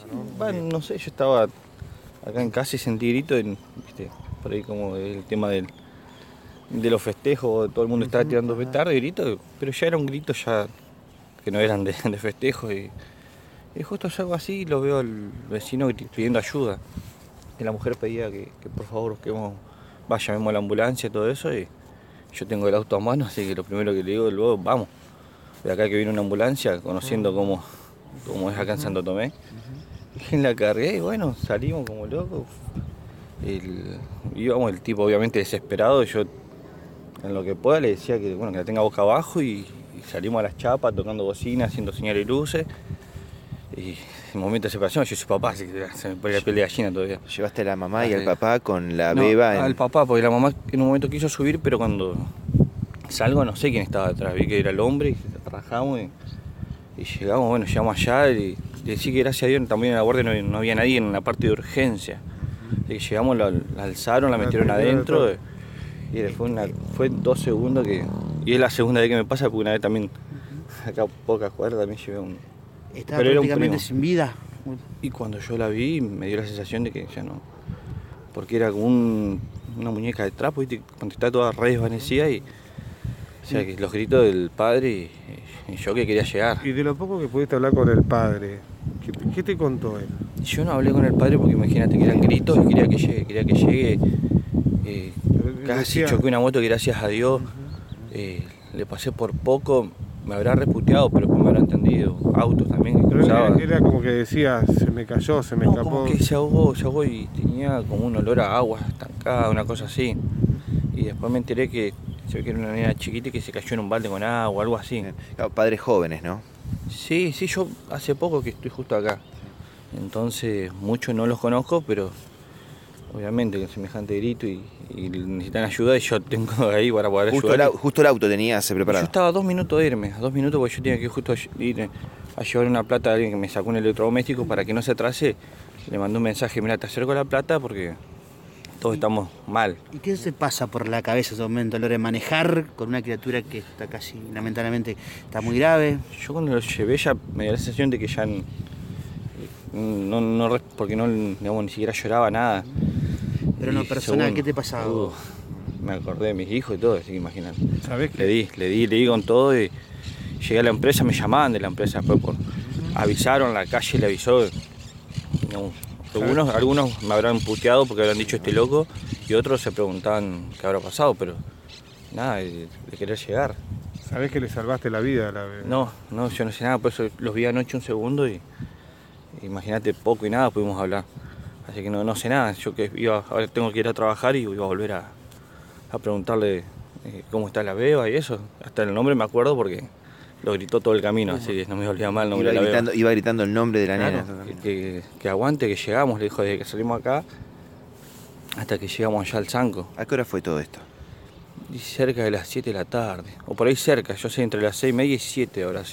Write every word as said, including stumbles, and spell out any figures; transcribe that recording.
¿no? Bueno, no sé, yo estaba acá en casa y sentí gritos, en- ¿viste? Por ahí como el tema del, de los festejos, todo el mundo estaba tirando petardo y gritos, pero ya era un grito ya que no eran de, de festejo y, y justo salgo así y lo veo al vecino gri- pidiendo ayuda. Y la mujer pedía que, que por favor busquemos, vaya, llamemos a la ambulancia y todo eso y yo tengo el auto a mano, así que lo primero que le digo luego, vamos, de acá que viene una ambulancia, conociendo cómo, cómo es acá en Santo Tomé. Y la cargué y bueno, salimos como locos. El, íbamos el tipo obviamente desesperado, yo en lo que pueda le decía que bueno que la tenga boca abajo y, y salimos a las chapas tocando bocina, haciendo señales y luces. Y en momento de separación yo soy papá, así que se me pone la piel de gallina todavía. Llevaste a la mamá y Ah, al eh, papá con la No, beba en... al papá, porque la mamá en un momento quiso subir, pero cuando salgo no sé quién estaba atrás, vi que era el hombre y rajamos y, y llegamos, bueno, llegamos allá y decí que gracias a Dios también en la guardia no, no había nadie en la parte de urgencia. Así que llegamos, la, la alzaron, la La metieron atendieron adentro todo. y fue, una, fue dos segundos que... Y es la segunda vez que me pasa porque una vez también, acá pocas cuadras también llevé un... Estaba pero era un prácticamente primo. sin vida. Y cuando yo la vi me dio la sensación de que ya no... Porque era como un, una muñeca de trapo, ¿viste? Cuando está toda re desvanecida y... O sea, que los gritos del padre y, y yo que quería llegar. Y de lo poco que pudiste hablar con el padre, ¿qué, qué te contó él? Yo no hablé con el padre porque imagínate que eran gritos y quería que llegue, quería que llegue. Eh, casi Decía- choqué una moto que gracias a Dios eh, le pasé por poco, me habrá reputeado, pero después me habrá entendido. Autos también que Pero él- cruzaban. era como que decía, se me cayó, se me No, escapó. como que se ahogó, se ahogó y tenía como un olor a agua estancada, una cosa así. Y después me enteré que se ve que era una nena chiquita y que se cayó en un balde con agua, algo así. Claro, padres jóvenes, ¿no? Sí, sí, yo hace poco que estoy justo acá. Entonces, muchos no los conozco, pero obviamente con semejante grito y, y necesitan ayuda y yo tengo ahí para poder Justo el, ayudar. au- justo el auto tenías Yo preparado. estaba a dos minutos de irme, a dos minutos porque yo tenía que justo ir a llevar una plata a alguien que me sacó un electrodoméstico para que no se atrase. Le mandé un mensaje, mira, te acerco la plata porque todos estamos mal. ¿Y qué se pasa por la cabeza en ese momento a la hora de manejar con una criatura que está casi, lamentablemente, está muy grave? Yo cuando lo llevé ya me dio la sensación de que ya n- no, no, re- porque no, digamos, ni siquiera lloraba nada. Pero en lo Y personal, segundo, ¿qué te pasaba? uh, me acordé de mis hijos y todo, así que imagínate. ¿Sabés Le qué? di, le di, le di con todo y llegué a la empresa, me llamaban de la empresa después por... Avisaron, la calle le avisó. No, algunos, algunos me habrán puteado porque habrán dicho este loco y otros se preguntaban qué habrá pasado, pero nada, de, de querer llegar. ¿Sabés que le salvaste la vida a la bebé? No, no, yo no sé nada, por eso los vi anoche un segundo y imagínate, poco y nada pudimos hablar. Así que no, no sé nada, yo que iba, ahora tengo que ir a trabajar y iba a volver a, a preguntarle eh, cómo está la beba y eso. Hasta el nombre me acuerdo porque lo gritó todo el camino, así que no me olvidaba mal el nombre Iba de la beba. gritando, iba gritando el nombre de la Claro, nena. todo el que, camino. que, que aguante, que llegamos, le dijo desde que salimos acá hasta que llegamos allá al Zanco. ¿A qué hora fue todo esto? Y cerca de las siete de la tarde, o por ahí cerca, yo sé, entre las seis y media y siete horas.